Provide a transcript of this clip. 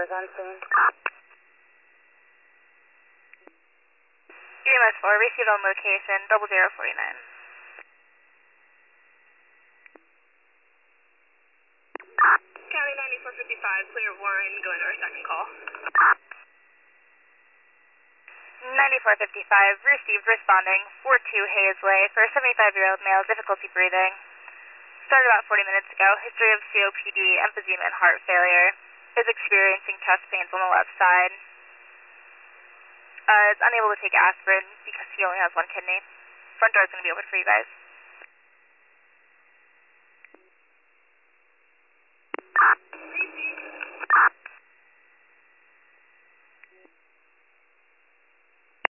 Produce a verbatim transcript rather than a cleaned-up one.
on scene. E M S four, received on location, double zero forty-nine. County ninety-four fifty-five, clear Warren, going to our second call. ninety-four fifty-five, received, responding, four two Hayes Way for a seventy-five-year-old male, difficulty breathing. Started about forty minutes ago, history of C O P D, emphysema, and heart failure. Is experiencing chest pains on the left side. Uh, is unable to take aspirin because he only has one kidney. Front door is going to be open for you guys. Three